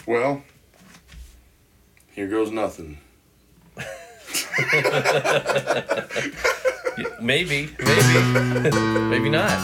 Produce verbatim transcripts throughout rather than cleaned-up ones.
Well, here goes nothing. Maybe, maybe, maybe not.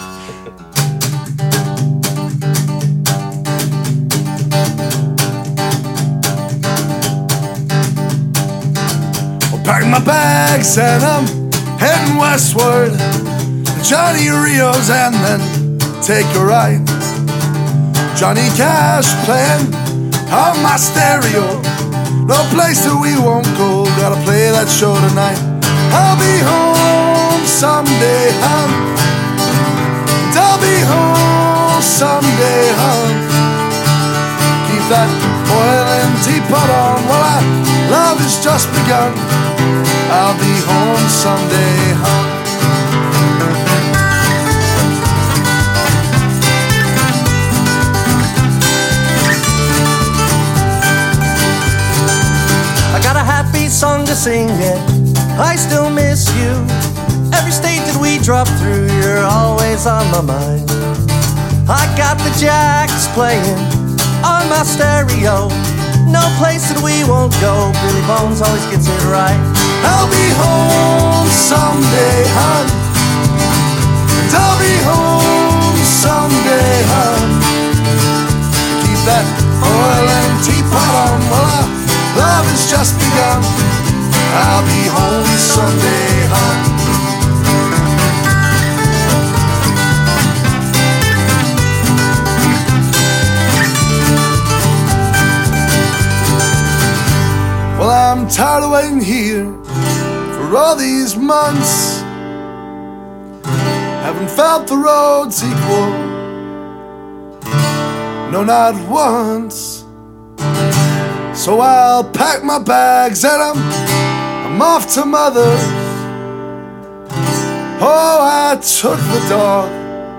I'll pack my bags and I'm heading westward to Johnny Rio's and then take a ride. Johnny Cash playing on my stereo. No place that we won't go, gotta play that show tonight. I'll be home someday, hon. And I'll be home someday, hon. Keep that boiling teapot on while our love has just begun. I'll be home someday, hon. Got a happy song to sing, yeah, I still miss you. Every state that we drop through, you're always on my mind. I got the jacks playing on my stereo. No place that we won't go, Billy Bones always gets it right. I'll be home someday, hon. And I'll be home someday, hon. Keep that oil and teapot on while our love has just begun. I'll be home someday, hon. Well, I'm tired of waiting here for all these months. Haven't felt the roads equal, no, not once. So I'll pack my bags and I'm, I'm off to mother. Oh, I took the dog.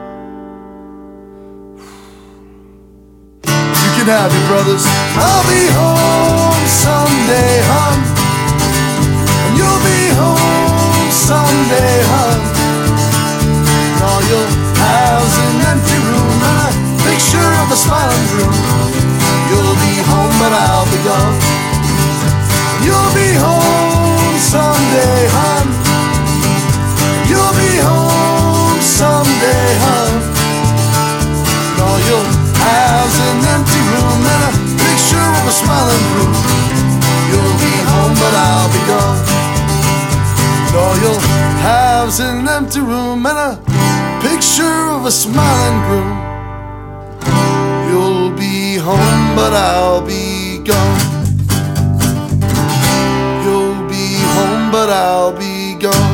You can have your brothers. I'll be home someday, hon. And you'll be home someday, hon. And all you'll house an empty room and a picture of a smiling groom. You'll be home, but I'll be gone. You'll be home someday, hon. You'll be home someday, hon. And all you'll have is an empty room and a picture of a smiling groom. You'll be home, but I'll be gone. And all you'll have is an empty room and a picture of a smiling groom. You'll be home, but I'll be gone. You'll be home, but I'll be gone.